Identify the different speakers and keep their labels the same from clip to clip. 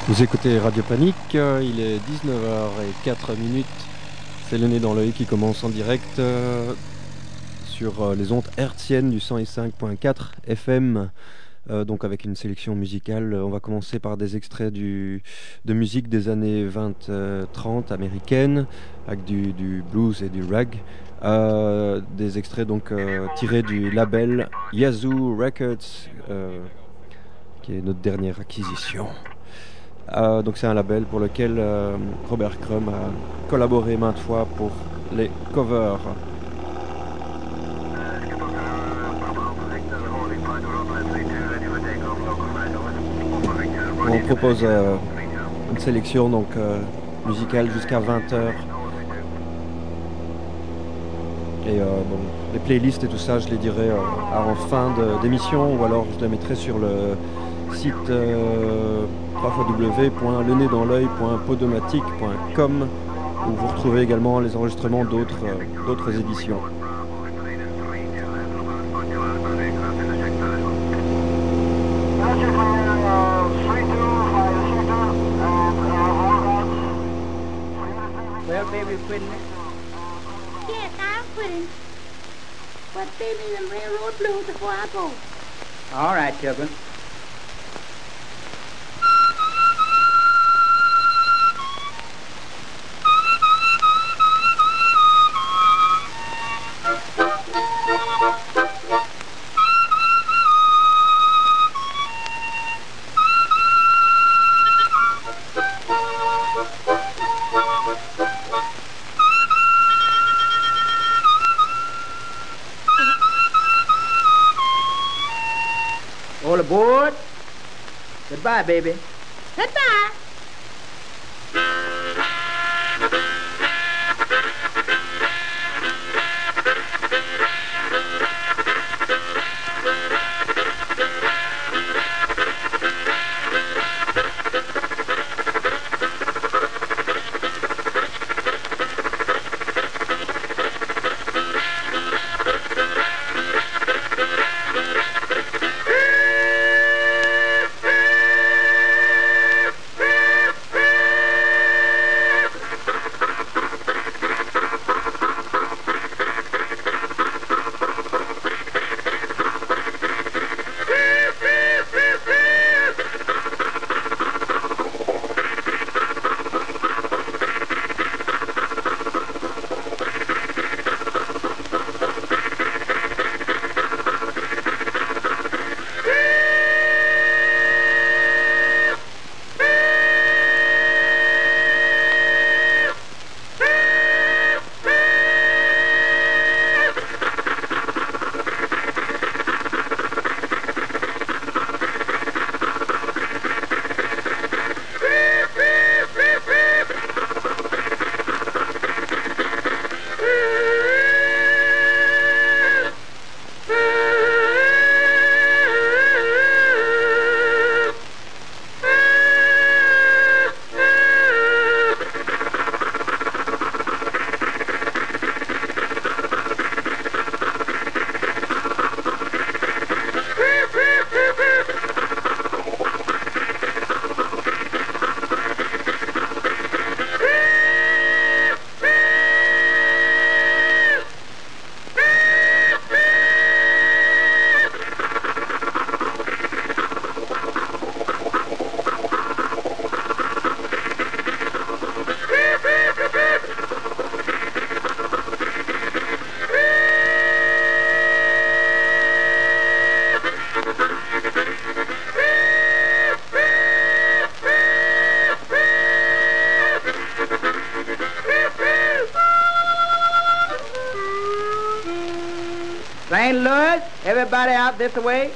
Speaker 1: Vous écoutez Radio Panique, il est 19h04. C'est le nez dans l'œil qui commence en direct sur les ondes hertziennes du 105.4 FM, donc avec une sélection musicale. On va commencer par des extraits de musique des années 20-30 américaines, avec du blues et du rag. Des extraits donc tirés du label Yazoo Records, qui est notre dernière acquisition. Donc c'est un label pour lequel Robert Crumb a collaboré maintes fois pour les covers. On propose une sélection donc musicale jusqu'à 20h. Et bon, les playlists et tout ça, je les dirai en fin d'émission, ou alors je les mettrai sur le site www.lenedansl'oeil.podomatic.com, où vous retrouvez également les enregistrements d'autres éditions.
Speaker 2: Well, baby, quitting it?
Speaker 3: Yes, I'm quitting. But play me them railroad blues before I go.
Speaker 2: All right, children. All aboard. Goodbye, baby.
Speaker 3: Goodbye. St. Louis, everybody out this way.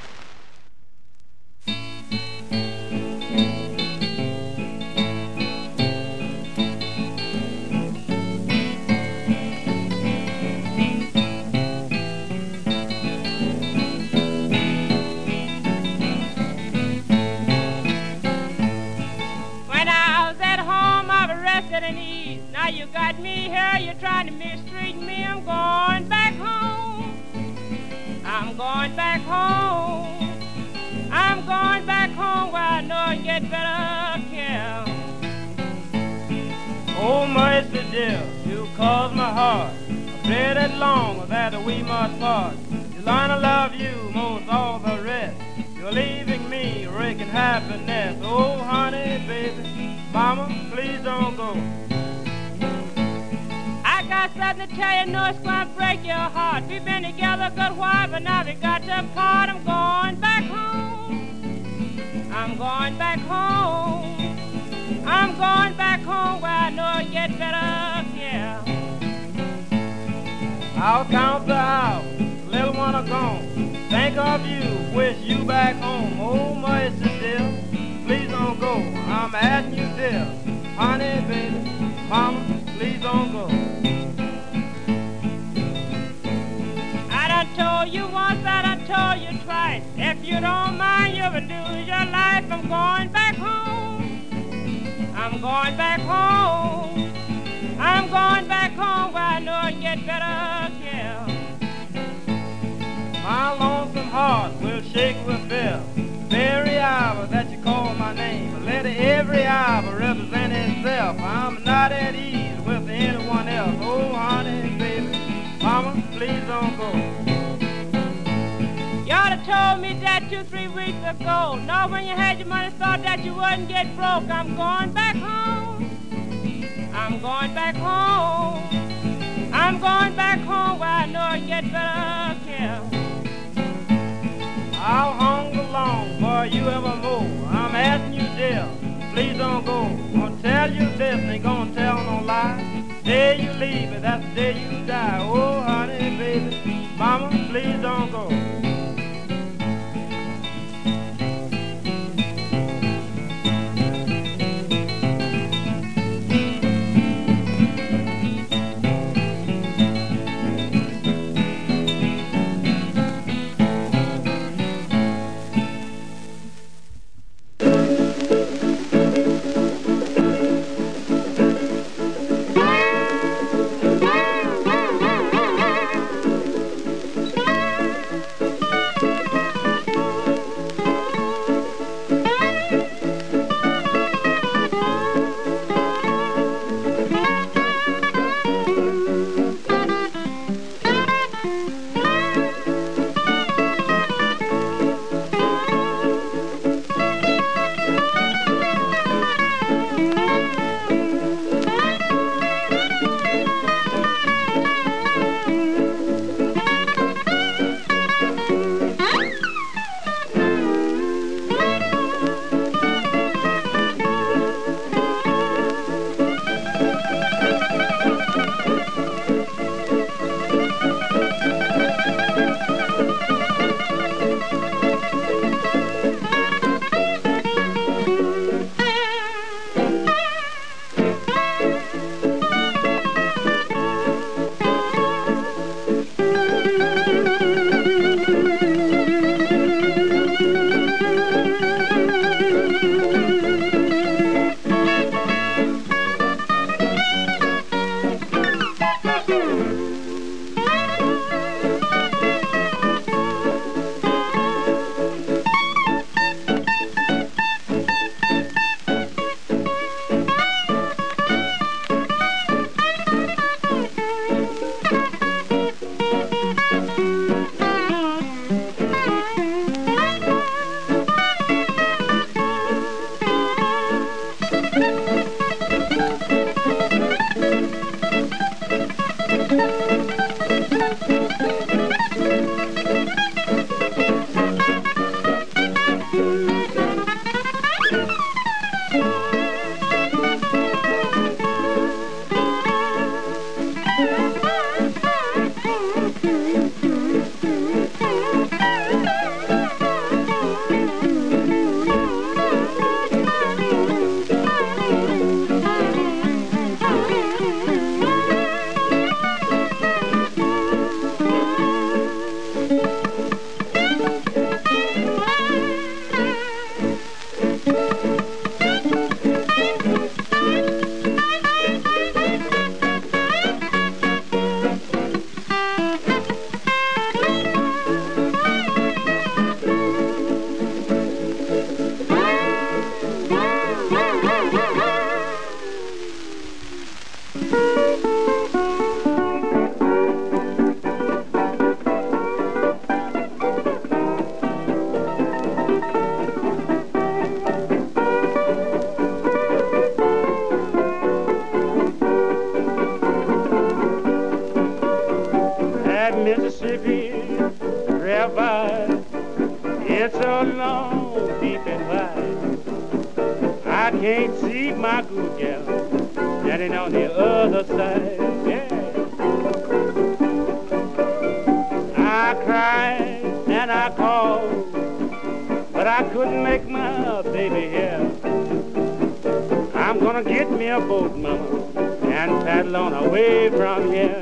Speaker 4: When I was at home, I was rested and ease. Now you got me here, you're trying to mistreat me. I'm going back home. I'm going back home. I'm going back home where I know I get better dear, you caused my heart a dreaded long that we must part. You learn to love you most all the rest. You're leaving me wreaking happiness. Oh, honey, baby, mama, please don't go. I got something to tell you, know it's gonna break your heart. We've been together a good while, but now we got to part. I'm going back home. I'm going back home. I'm going back home where I know it'll get better, yeah. I'll count the hours, little one are gone. Think of you, wish you back home. Oh, mercy, dear, please don't go. I'm asking you, dear, honey, baby, mama, please don't go. I done told you once, I done told you twice. If you don't mind, you'll lose your life. I'm going back home. I'm going back home. I'm going back home where I know it'll get better, yeah. My lonesome heart will shake with fear. Every hour that you call my name, let every hour represent itself. I'm not at ease with anyone else. Oh, honey, baby, mama, please don't go. You ought to told me that 2-3 weeks ago. Now when you had your money, thought that you wouldn't get broke. I'm going back home. I'm going back home. I'm going back home where I know it get better, yeah. I'll hunger long for you evermore. I'm asking you, dear, please don't go. Gonna tell you this, ain't gonna tell no lie. Day you leave me, that's the day you die. Oh, honey, baby, mama, please don't go.
Speaker 5: It's so long, deep and wide. I can't see my good gal standing on the other side. Yeah. I cried and I called, but I couldn't make my baby hear. I'm gonna get me a boat, mama, and paddle on away from here.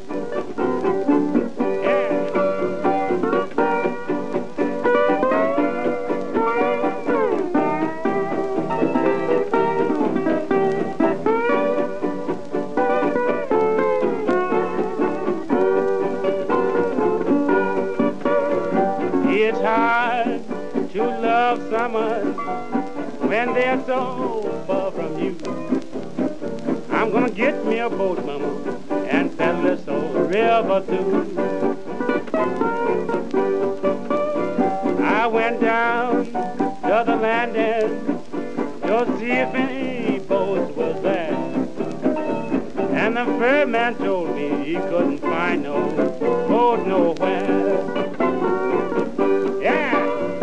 Speaker 5: It's hard to love someone when they're so far from you. I'm gonna get me a boat, mama, and paddle this old river through. I went down to the landing to see if any boats was there. And the ferryman told me he couldn't find no boat nowhere. Yeah.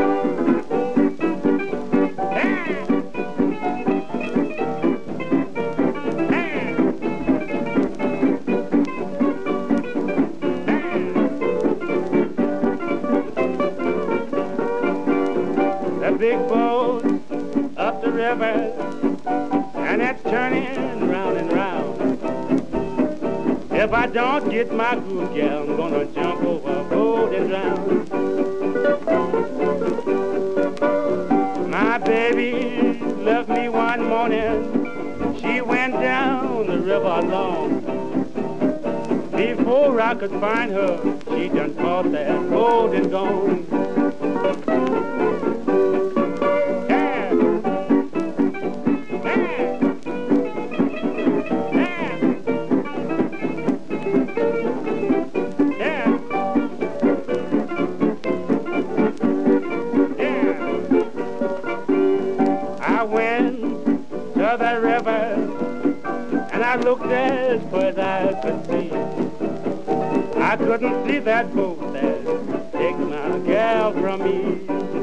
Speaker 5: The big boat up the river, and it's turning round and round. If I don't get my good gal, I'm gonna jump overboard and drown. My baby left me one morning. She went down the river alone. Before I could find her, she done caught that boat and gone. I looked as far as I could see. I couldn't see that boat that take my gal from me.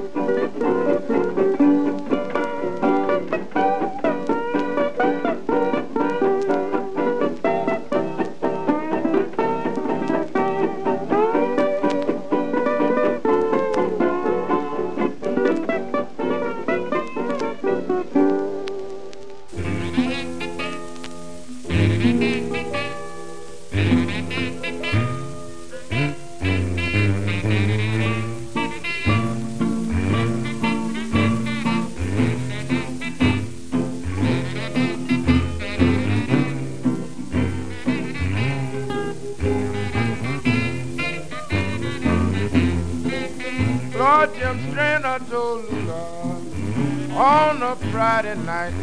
Speaker 6: Lord Jim Strainer told Lula on a Friday night.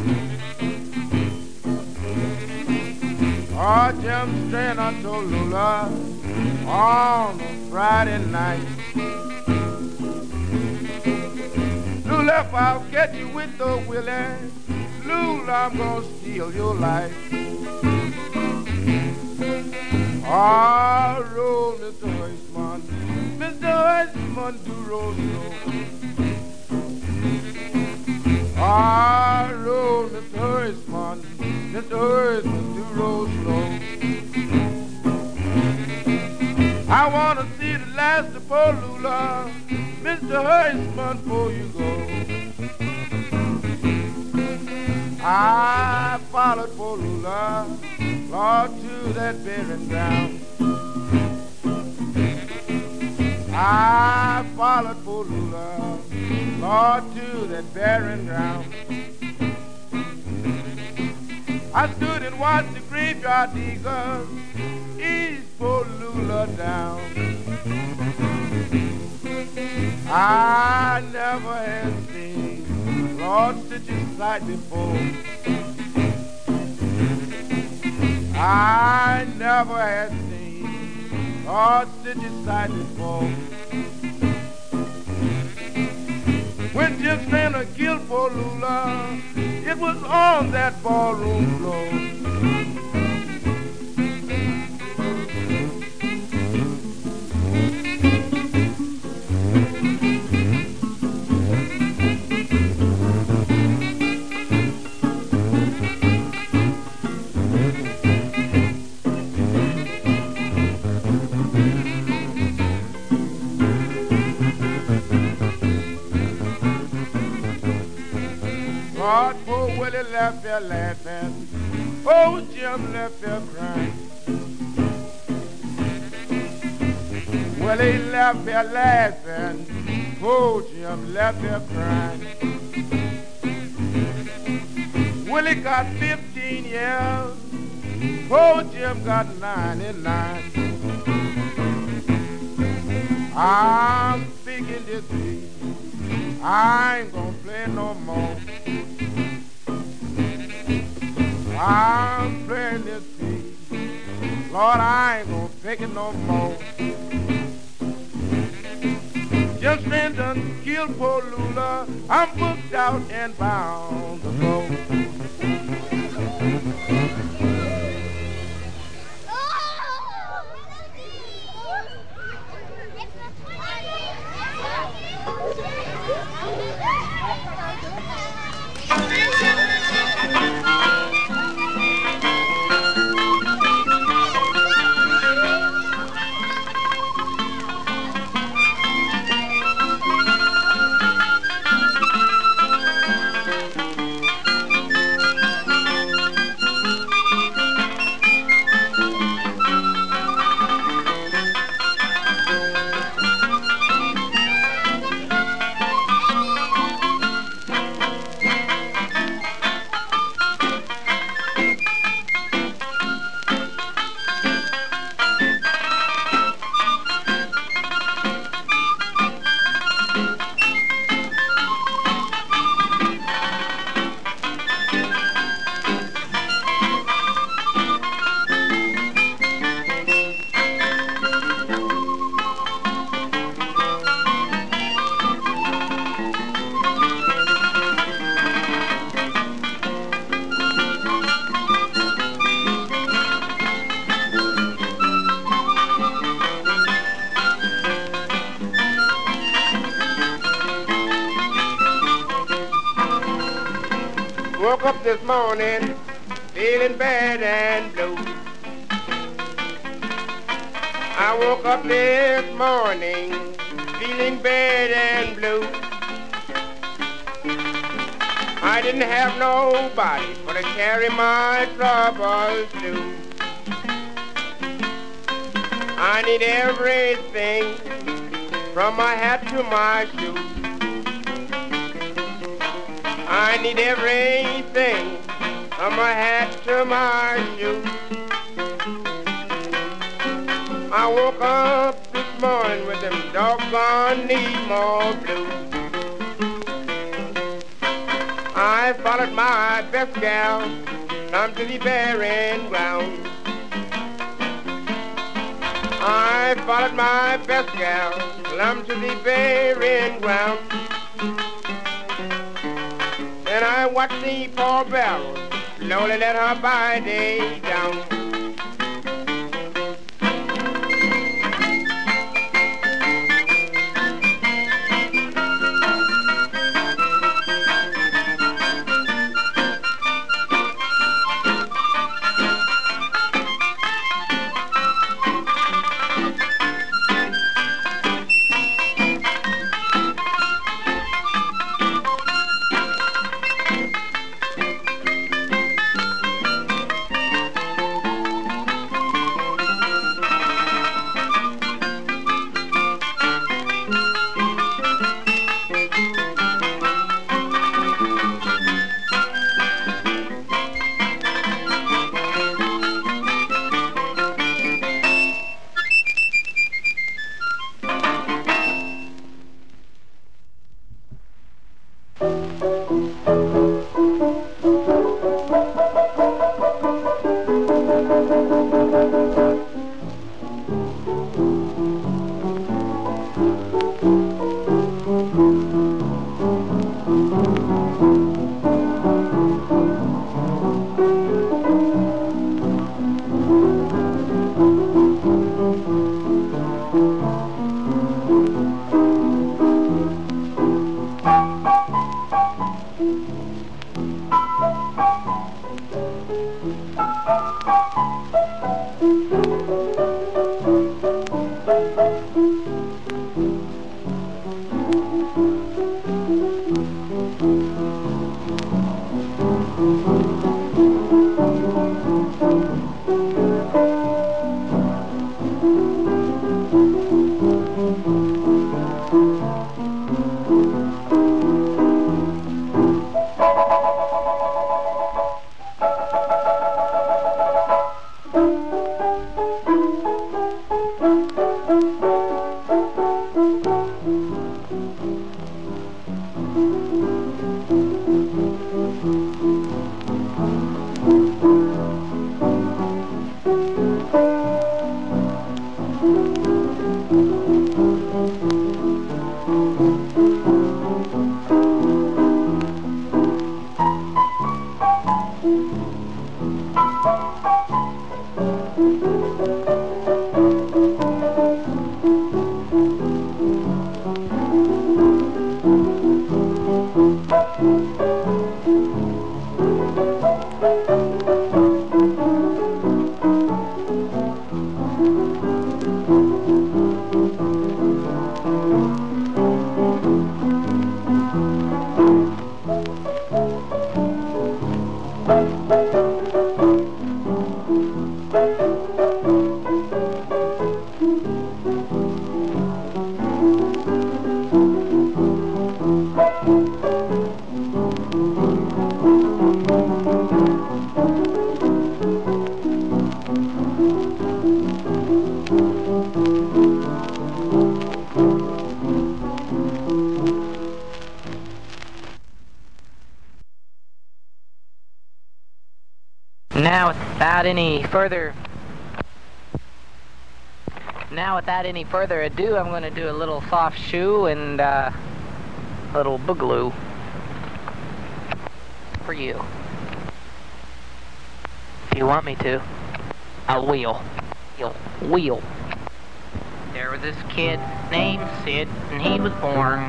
Speaker 6: Lord Jim Strainer told Lula on a Friday night. Lula, if I'll get you with the willie, Lula, I'm gonna steal your life. Ah, roll, Mr. Huisman, Mr. Huisman, do roll slow. Ah, roll, Mr. Huisman, Mr. Huisman, do roll slow. I wanna see the last of Polula, Mr. Huisman, before you go. I followed Polula, Lord, to that barren ground. I followed Polula, Lord, to that barren ground. I stood and watched the graveyard diggers ease Polula down. I never had seen Lord such a sight before. I never had seen Lord such a sight before. When Jim Strainer killed Polula, it was on that ballroom floor. Lord, poor Willie left there laughing. Oh, Jim left there crying. Willie left there laughing. Oh, Jim left there crying. Willie got 15 years. Oh, Jim got 99. I'm speaking this week. I ain't gonna play no more. I'm playing this beat. Lord, I ain't gonna pick it no more. Jim String done killed poor Lula. I'm booked out and bound to go. Woke up this morning feeling bad and blue. I woke up this morning feeling bad and blue. I didn't have nobody for to carry my troubles to. I need everything from my hat to my shoes. I need everything from my hat to my shoes. I woke up this morning with them doggone Nemo blues. I followed my best gal down to the burying ground. I followed my best gal down to the burying ground. And I watched the poor barrel slowly let her body down.
Speaker 7: Now, without any further ado, I'm going to do a little soft shoe and a little boogaloo for you. If you want me to, I'll wheel. Wheel. There was this kid named Sid, and he was born.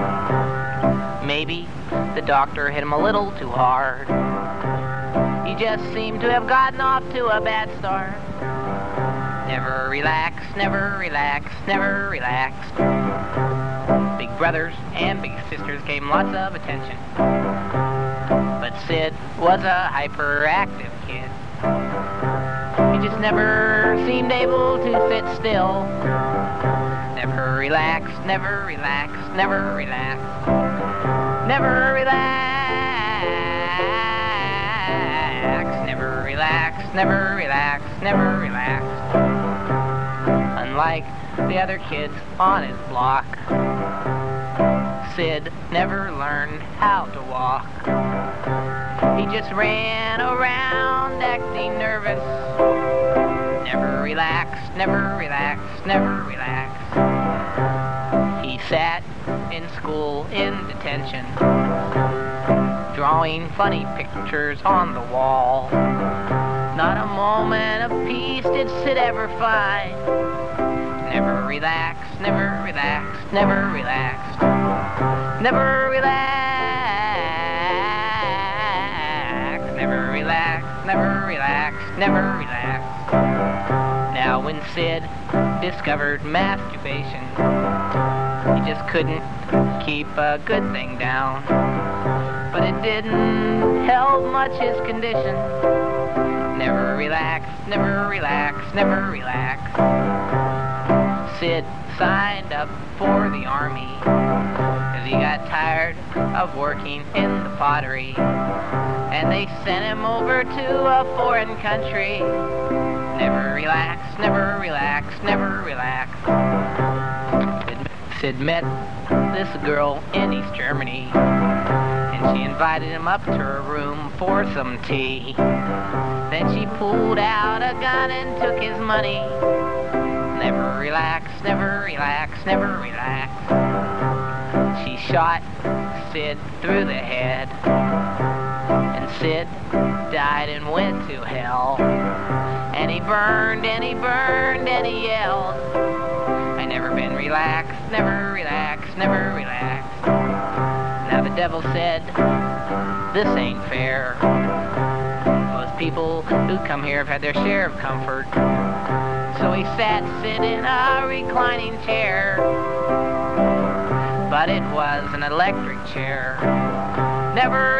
Speaker 7: Maybe the doctor hit him a little too hard. He just seemed to have gotten off to a bad start. Never relax, never relax, never relax. Big brothers and big sisters gave him lots of attention. But Sid was a hyperactive kid. He just never seemed able to sit still. Never relax, never relax, never relax. Never relax, never relax, never relax, never relax. Unlike the other kids on his block, Sid never learned how to walk. He just ran around acting nervous. Never relax, never relax, never relax. He sat in school in detention, drawing funny pictures on the wall. Not a moment of peace did Sid ever find. Never relax, never relax, never relax. Never relax, never relax, never relax, never relax. Now when Sid discovered masturbation, he just couldn't keep a good thing down. But it didn't help much his condition. Never relax, never relax, never relax. Sid signed up for the army, 'cause he got tired of working in the pottery. And they sent him over to a foreign country. Never relax, never relax, never relax. Sid met this girl in East Germany, and she invited him up to her room for some tea. Then she pulled out a gun and took his money. Never relax, never relax, never relax. She shot Sid through the head, and Sid died and went to hell. And he burned and he burned and he yelled, I never been relaxed, never relaxed, never relaxed. Now the devil said, this ain't fair. Most people who come here have had their share of comfort. So he sat Sid in a reclining chair. But it was an electric chair. Never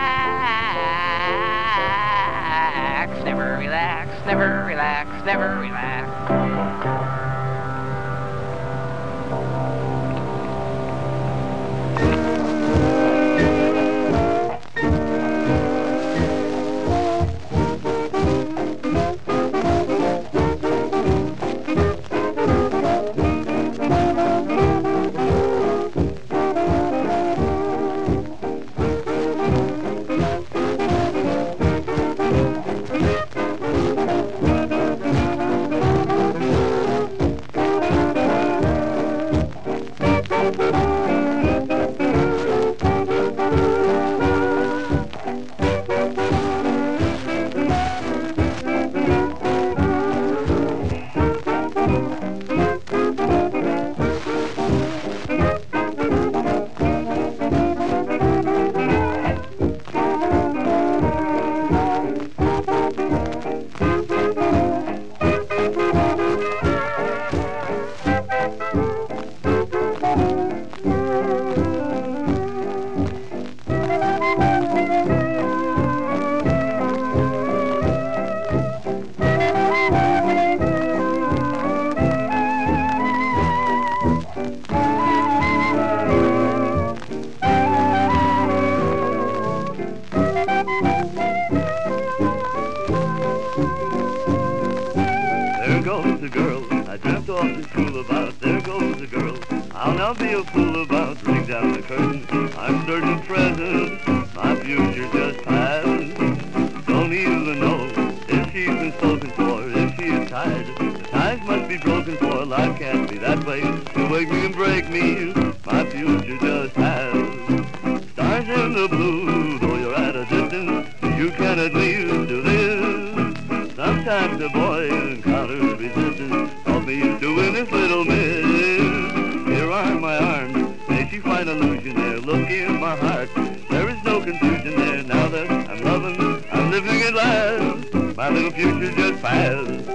Speaker 7: relax, never relax, never relax, never relax.
Speaker 8: I'll be a fool about, ring down the curtain. I'm certain of present, my future just passed. Don't even know to wake me and break me. My future just passed. Stars in the blue, though you're at a distance, you cannot leave to live. Sometimes a boy encounters resistance, help me to win this little miss. Here are my arms, may she find illusion there. Look in my heart, there is no confusion there. Now that I'm loving, I'm living at last. My little future just passed.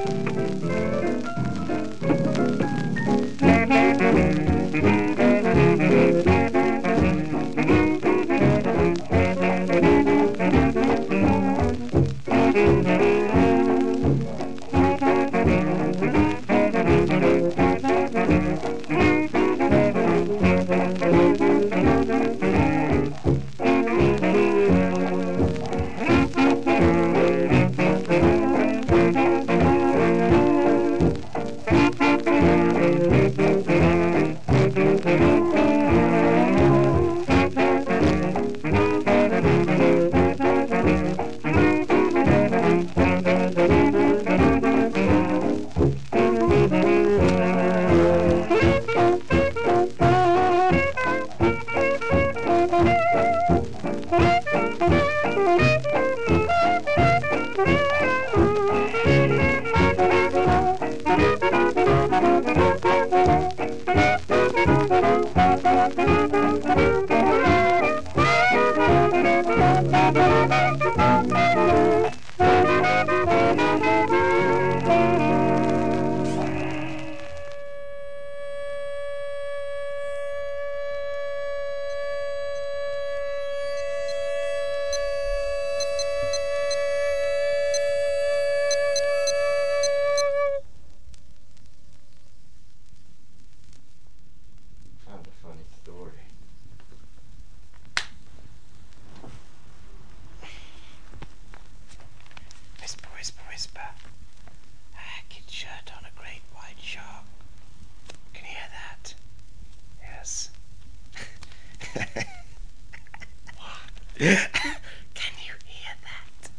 Speaker 9: Can you hear that?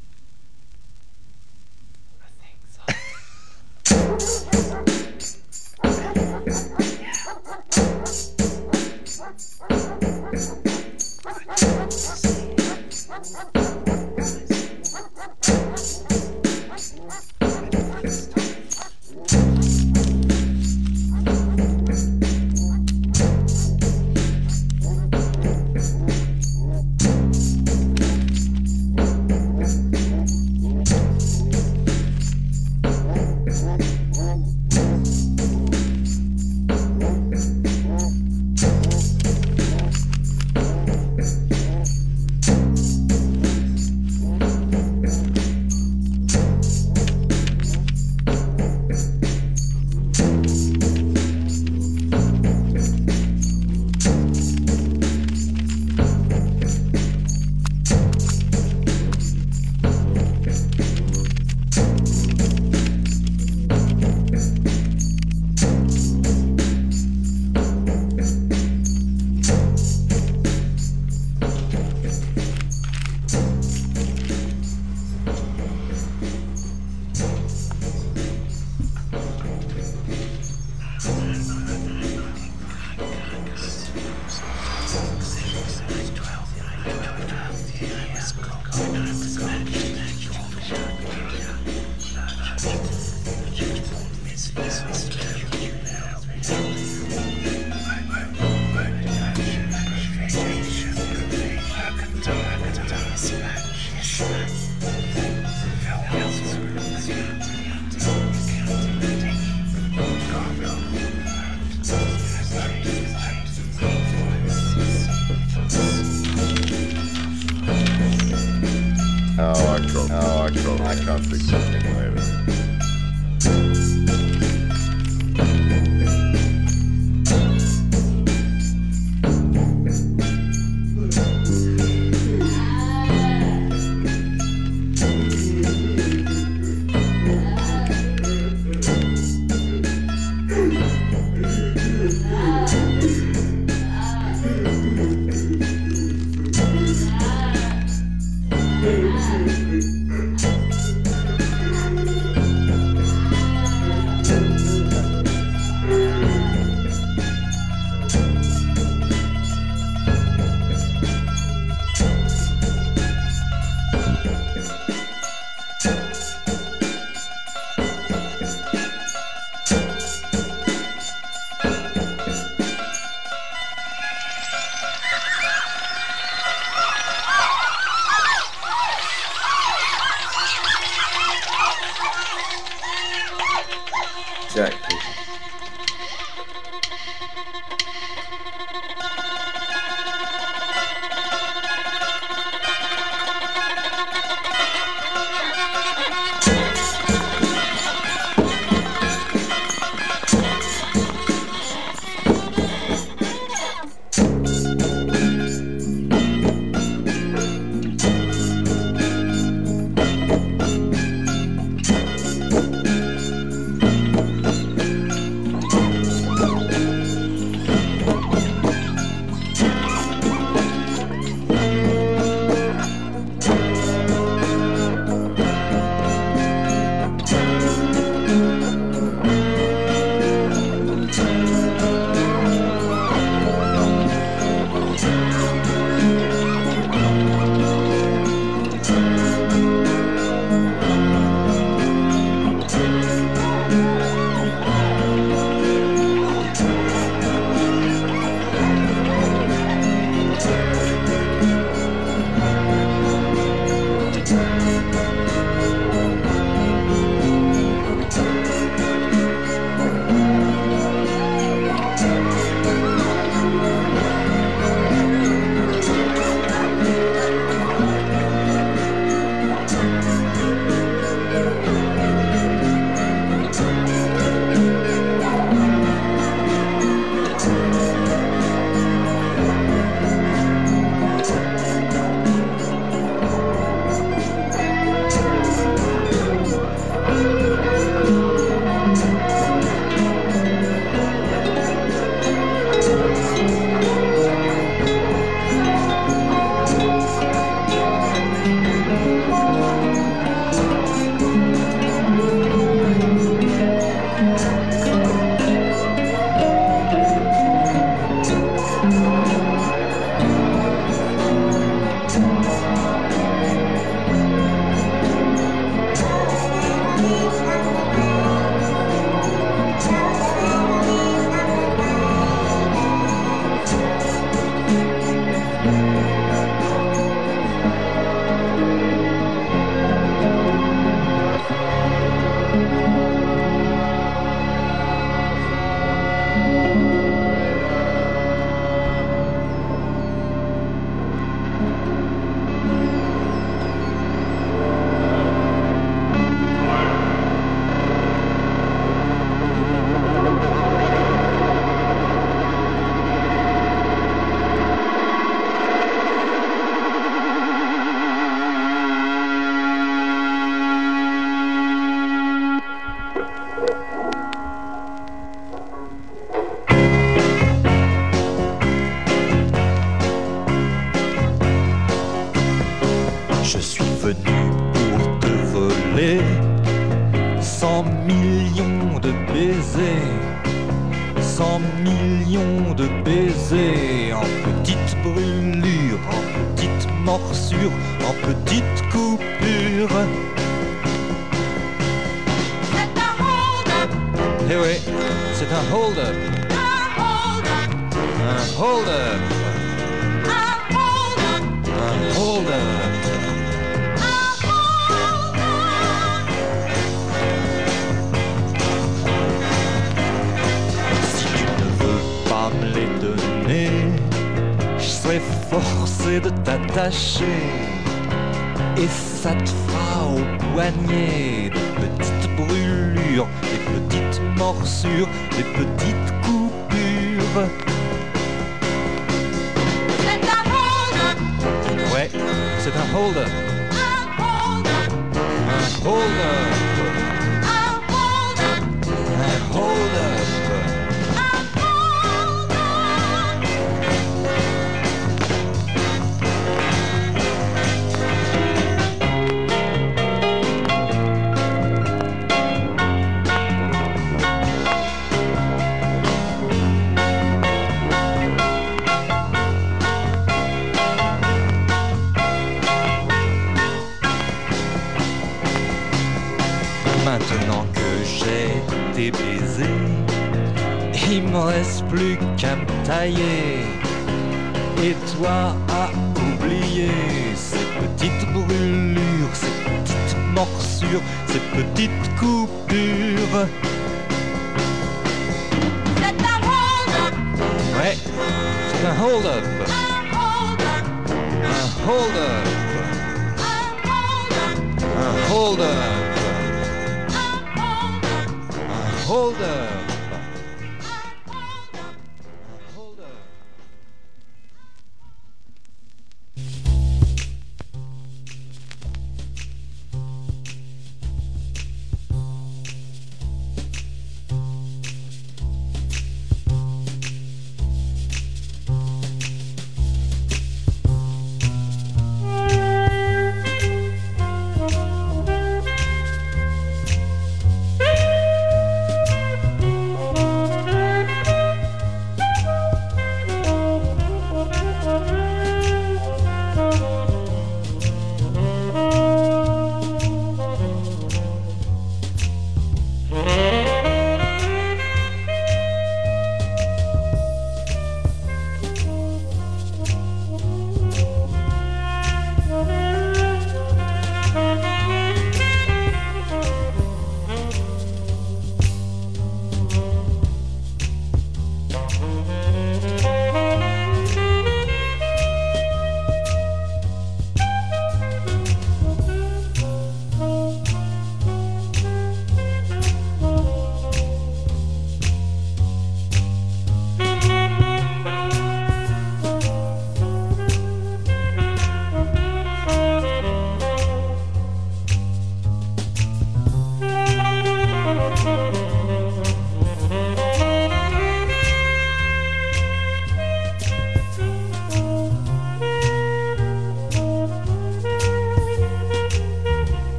Speaker 9: I think
Speaker 10: I can't think of anything later.
Speaker 11: Je suis venu pour te voler 100 millions de baisers, 100 millions de baisers, en petites brûlures, en petites morsures, en petites coupures.
Speaker 3: C'est un hold-up.
Speaker 11: Eh oui, c'est un hold-up.
Speaker 3: Un hold-up.
Speaker 11: Un hold-up.
Speaker 3: Un hold-up.
Speaker 11: Un hold-up. Me les donner, je serai forcé de t'attacher et ça te fera au poignet des petites brûlures, des petites morsures, des petites coupures.
Speaker 3: C'est un hold-up.
Speaker 11: Ouais, c'est un hold-up.
Speaker 3: Un hold-up.
Speaker 11: Un hold-up.
Speaker 3: Un hold-up.
Speaker 11: Un hold-up. Maintenant que j'ai tes baisers, il me reste plus qu'à me tailler. Et toi à oublier ces petites brûlures, ces petites morsures, ces petites coupures.
Speaker 3: C'est un hold-up.
Speaker 11: Ouais, c'est un hold-up.
Speaker 3: Un hold-up.
Speaker 11: Un hold-up. Un hold-up. Hold up.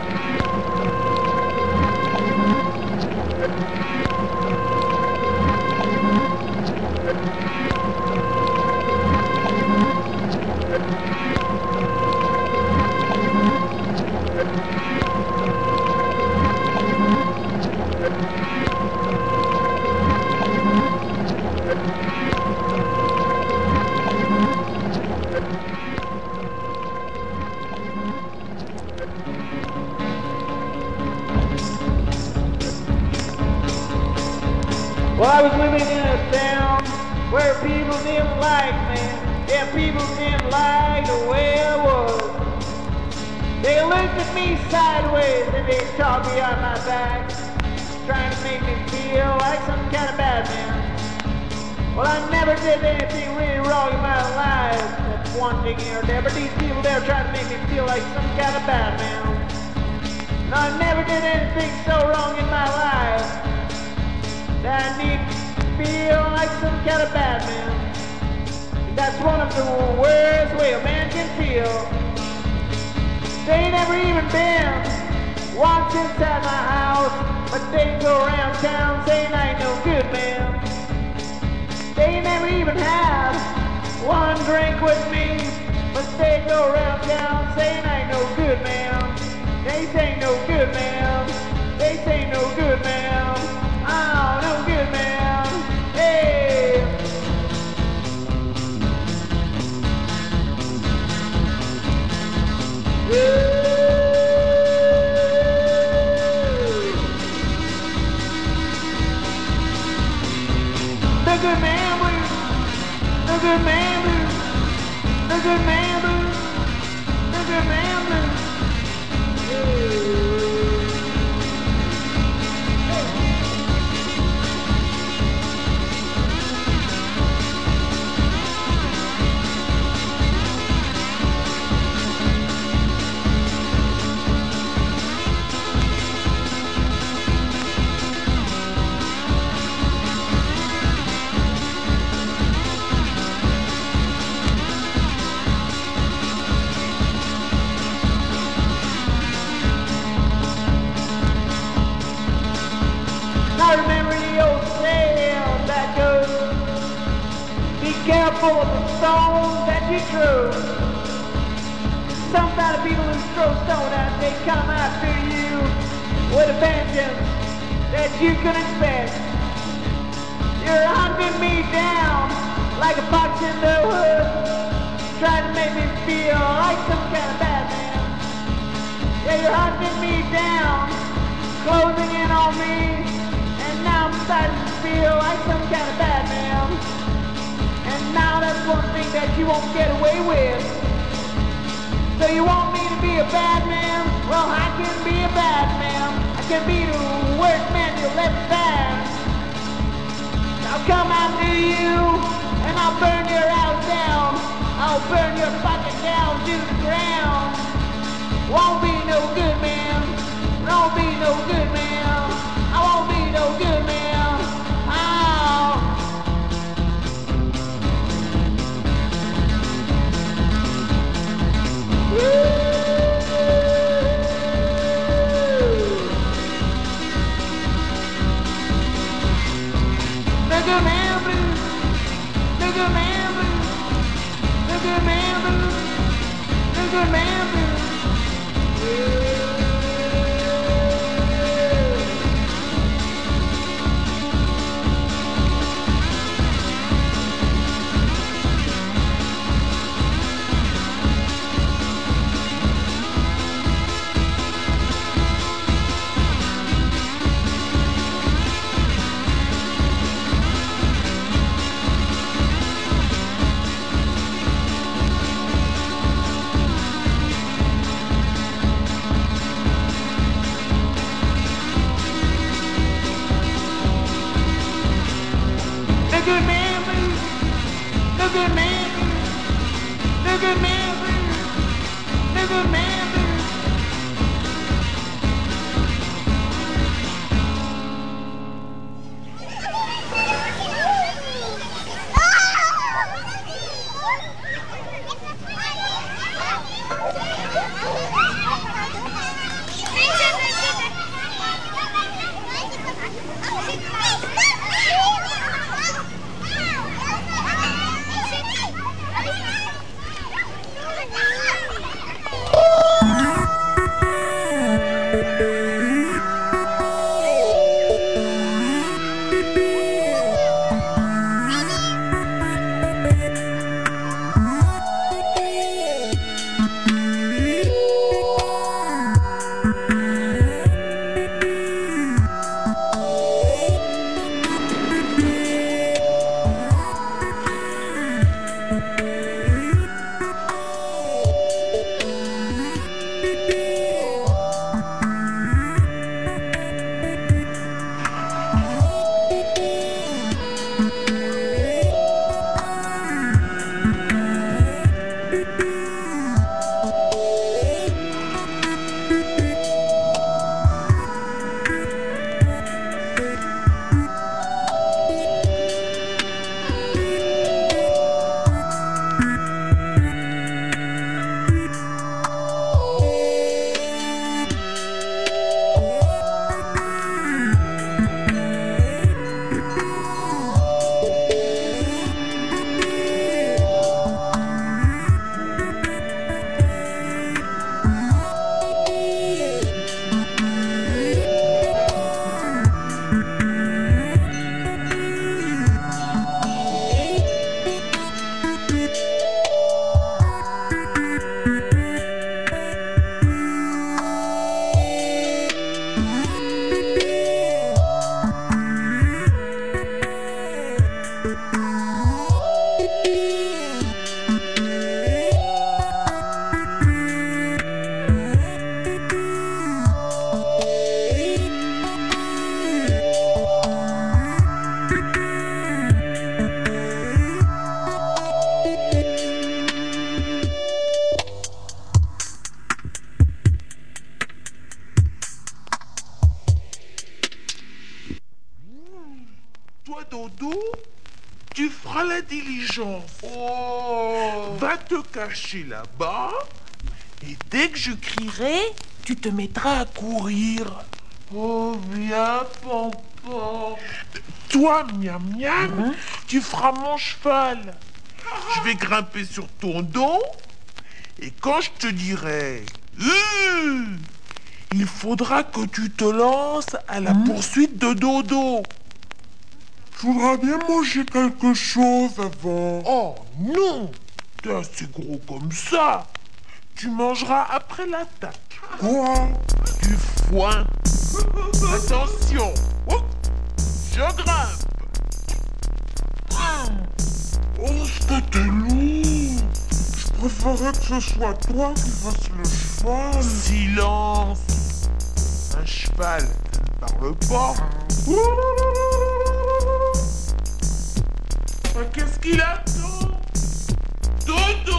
Speaker 12: Well, I was living in a town where people didn't like me. Yeah, people didn't like the way I was. They looked at me sideways and they talked behind my back, trying to make me feel like some kind of bad man. Well, I never did anything really wrong in my life. That's one thing here or there, but these people there trying to make me feel like some kind of bad man. No, I never did anything so wrong in my life that I need to feel like some kind of bad man. That's one of the worst way a man can feel. They ain't never even been once inside my house, but they go around town saying I ain't no good man. They ain't never even had one drink with me, but they go around town saying I ain't no good man. They say no good man. They say no good man. Oh, no good man. Hey. The good man blues. The good man blues. The good man blues. The good man blues. I remember the old saying that goes, be careful of the stones that you throw. Sometimes people who throw stones out, they come after you with a vengeance that you can expect. You're hunting me down like a fox in the woods, trying to make me feel like some kind of bad man. Yeah, you're hunting me down, closing in on me. Now I'm starting to feel like some kind of bad man. And now that's one thing that you won't get away with. So you want me to be a bad man? Well, I can be a bad man. I can be the worst man you'll ever find. I'll come after you and I'll burn your house down. I'll burn your pocket down to the ground. Won't be no good man. Won't be no good man. I won't be no good man. Oh. The good man blues. The good man blues. The good man blues. The good man blues. The good man blues. The good man blues. The good man blues. The good man blues.
Speaker 13: Tu feras la diligence. Oh. Va te cacher là-bas. Et dès que je crierai, tu te mettras à courir.
Speaker 6: Oh, bien, papa.
Speaker 13: Toi, miam miam, tu feras mon cheval. Je vais grimper sur ton dos. Et quand je te dirai... il faudra que tu te lances à la poursuite de Dodo.
Speaker 6: Je voudrais bien manger quelque chose avant.
Speaker 13: Oh non, t'es assez gros comme ça. Tu mangeras après l'attaque.
Speaker 6: Quoi?
Speaker 13: Du foin. Attention. Oh, je grimpe.
Speaker 6: Oh, c'était lourd. Je préférais que ce soit toi qui fasses le cheval.
Speaker 13: Silence. Un cheval, ça ne parle pas. Qu'est-ce qu'il attend? Dodo!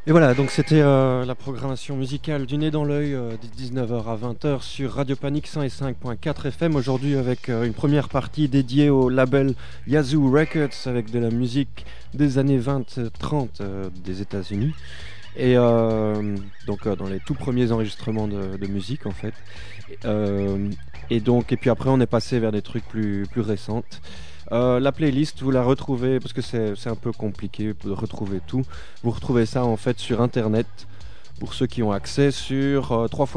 Speaker 1: Et voilà, donc c'était la programmation musicale du Nez dans l'œil de 19h à 20h sur Radio Panique 105.4 FM. Aujourd'hui avec une première partie dédiée au label Yazoo Records avec de la musique des années 20-30 des États-Unis. Et donc dans les tout premiers enregistrements de musique en fait. Et puis après on est passé vers des trucs plus récentes. La playlist, vous la retrouvez, parce que c'est un peu compliqué de retrouver tout, vous retrouvez ça en fait sur internet, pour ceux qui ont accès, sur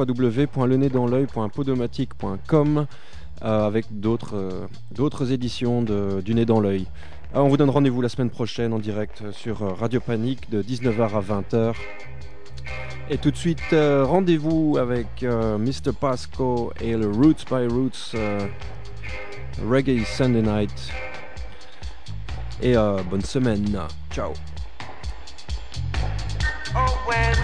Speaker 1: www.lenezdansl'oeil.podomatic.com avec d'autres éditions du Nez dans l'œil. On vous donne rendez-vous la semaine prochaine en direct sur Radio Panique de 19h à 20h. Et tout de suite, rendez-vous avec Mr. Pasco et le Roots by Roots Reggae Sunday Night. Et bonne semaine. Ciao.
Speaker 14: Oh, when